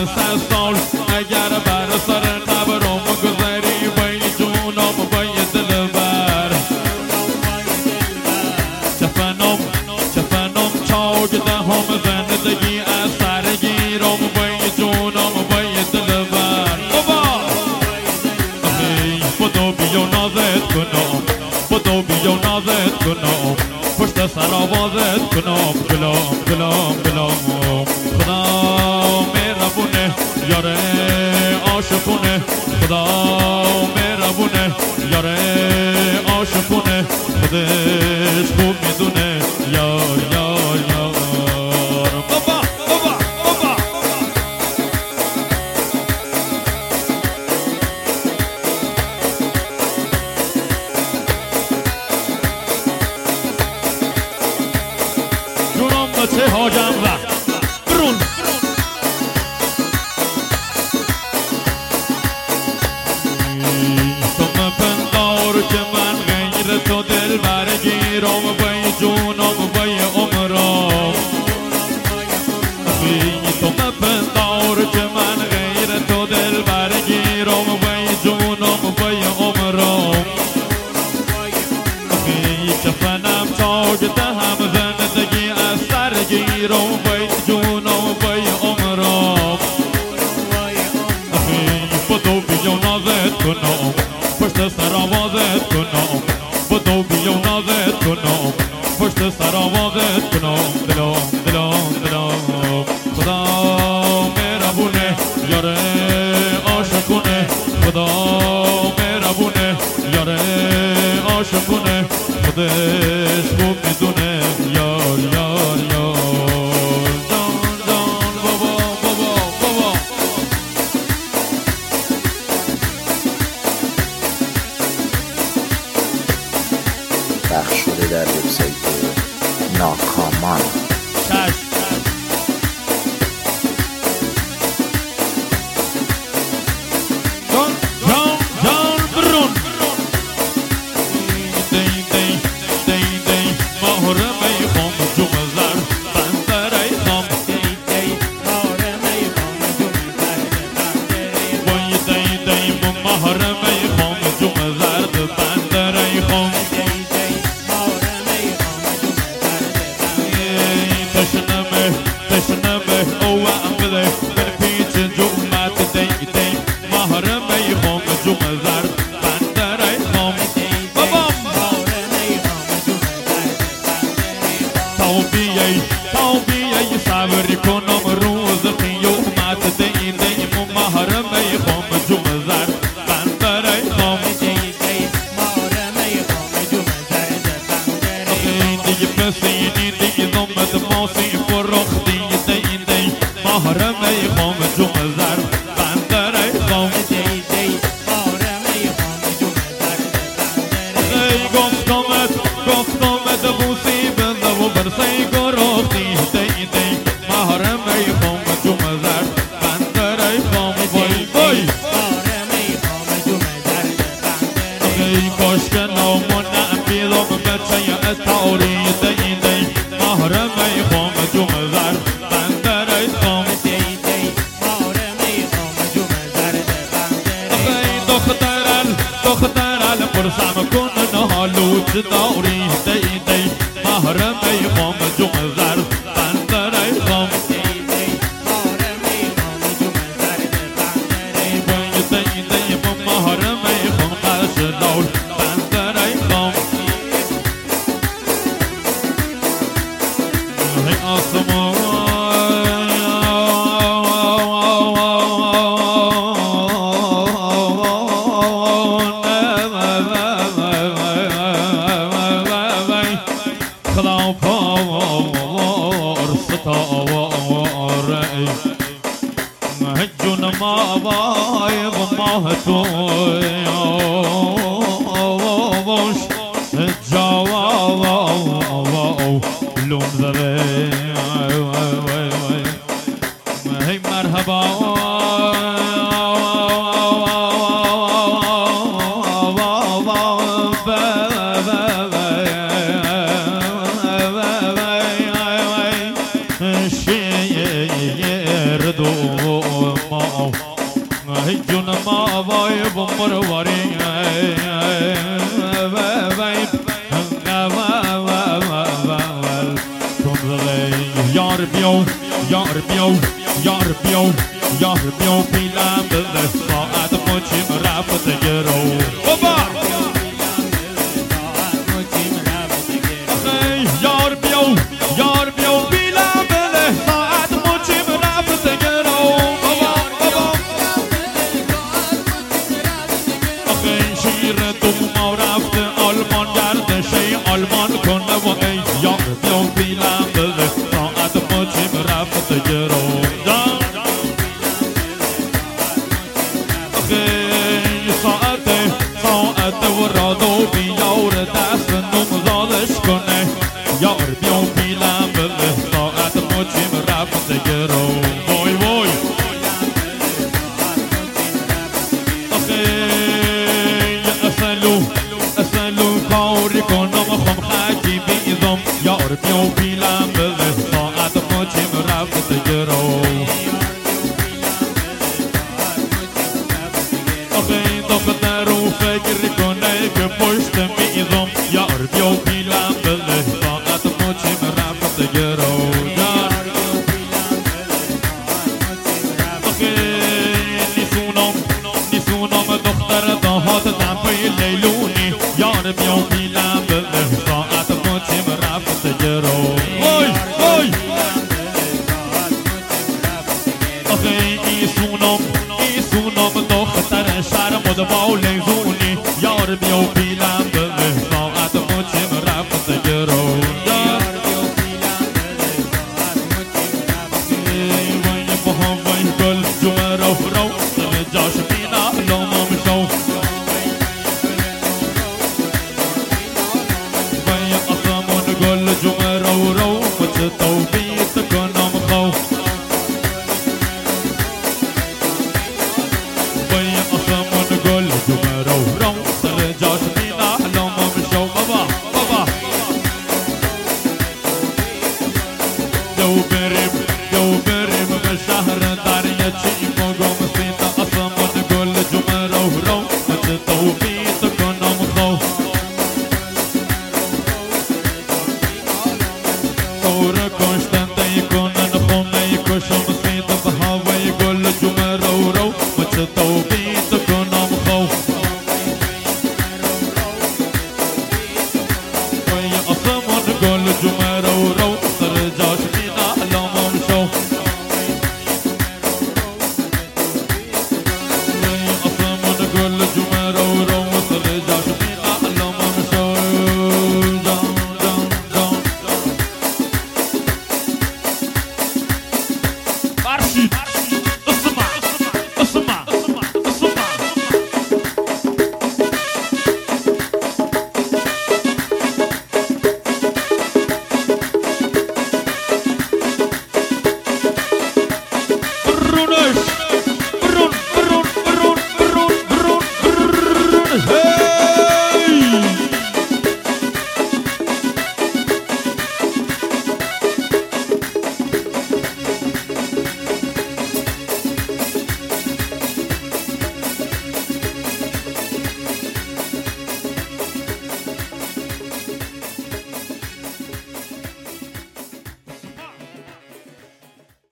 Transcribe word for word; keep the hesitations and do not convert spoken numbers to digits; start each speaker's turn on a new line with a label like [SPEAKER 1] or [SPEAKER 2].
[SPEAKER 1] صد سال اگر بر سر قبرم گذری بین جونم بای دلبر چفنم چفنم چاک دهم زندگی از سر گیرم بای جونم بای دلبر بابا بدو بیو نازت کنم بدو بیو نازت کنم پشت سر آوازت کنم گلام گلام گلام خدا مهربونه یاره عاشقونه خدا مهربونه یاره عاشقونه خودش خوب میدونه یار یار یار بابا بابا بابا جونم بچه هاجم و برون که من غیر تو دل برگیرم بای جونم بای عمرم تو مپندار که من غیر تو دل برگیرم بای جونم بای عمرم چفنم چاک دهم زندگی از سر گیرم بای جونم بای عمرم بدو بیو نازت کنم پشت سر آوازت کنم بدو بیو نازت کنم پشت سر آوازت کنم دلم دلم دلم خدا مهربونه یاره عاشقونه خدا مهربونه یاره عاشقونه خودش خوب میدونه یار یار یار جان جان بابا بابا بابا
[SPEAKER 2] پخش شده در وبسایت ناکامان.
[SPEAKER 1] جان جان جان برون دی دی دی دی مهر میخوام جمع زر بندر ایخوام دی دی مهر میخوام جمع زر وای دی دی مهر میخوام جمع زرد بندر ایخوام تشنمه تشنمه او عمله من پیچ جمعت دی دی مهر میخوام جمع زر بندر ایخوام بابام توبیه توبیه صبر کنم روز قیامت دی دی مهر میخوام جمع زر بندر ایخوام دیگه پسینی دیگه دمت ماسی فرختی دی دی مهر میخوام جمع زر بندر ایخوام گفتمت گفتمت بوسی بنده و برسی گرفتی دی دی مهر میخوام جمع زر بندر ایخوام وای وای ای کاش که نامونم بیدم بچه اتاری دی دی مهر میخوام جمع زر بندر ایخوام دخترال دخترال پرسم کن نهالوچ داری دی دی مهر میخوام جمع زر بندر ایخوام دی دی مهر میخوام قش دور بندر ایخوام ای آسمان خدا پاور ستاره جون ما وای و ماه تو باش جواب لون زده هی مرحبا شیر دو بمرواری یار بیو یار بیو یار بیو یار بیو پیلم بده ساعت مچیم رفت گرو بابا یار بیو یار بیو پیلم بده ساعت مچیم رفت گرو بابا بابا آخه شیر دوما رفت آلمان گردشه آلمان کنه و ای یار بیو پیلم بده ساعت مچیم رفت گرو ساعت ساعت و رادو بیار دست نمزادش کنه یار بیو پیلم بله ساعت مچیم رفت گرو وای وای آخه اصلو اصلو کاری کنم خم خاکی بیزم یار بیو پیلم بله ساعت مچیم رفت گرو دختر و فکر کنه که پشت میزم یار بیو پیلم بله ساعت مچیم رفت گرو آخه نیسونم نیسونم دختر دهات دمپی لیلونی یار بیو پیلم بله ساعت مچیم رفت گرو وای وای آخه ایسونم ایسونم دختر شرم و بالیزونی یار بیو پیلم بله ساعت مچیم رفت گرو وای با وای گل جمعه رو رو سر جاش بینا لامم شو وای آسمون گل جمعه رو رو مچ توبیت کنم خو گل جمعه رو رو سر جاش بینا لامم شو بابا بابا دو بریم دو بریم به شهر دریاچه مگم سیتا آسمان گل جمعه رو رو مچ توبیت کنم خو خور کشتنده کنن خونه کشم سیتا به هوای گل جمعه رو رو مچ توبیت کنم خو آسمان گل جمعه رو رو سر جاش بینا لامم شو آسمان گل جمعه رو رو سر جاش بینا لامم شو جان جان جان فرشید اسمع اسمع اسمع برونش برون برون برون برون برون برونش